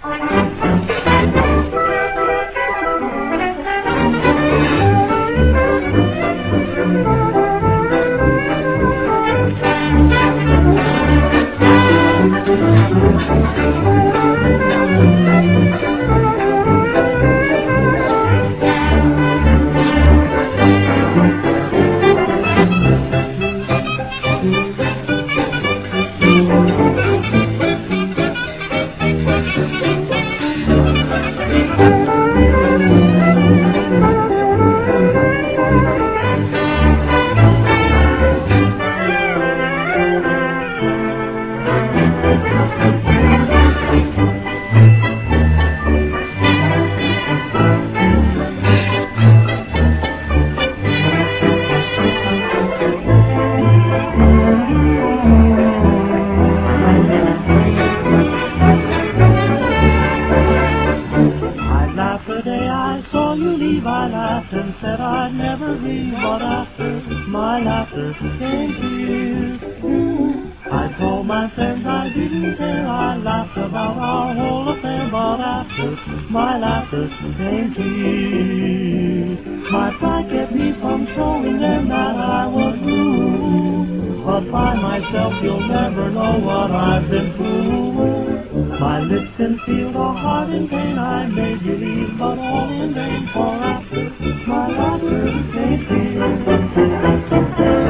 I laughed and said I'd never leave, but after my laughter came tears. I told my friends I didn't care, I laughed about our whole affair, but after my laughter came tears. My pride kept me from showing them that I was blue, but by myself you'll never know what I've been through. My lips concealed a heart in pain, I made believe, but all in vain, for after my laughter came tears.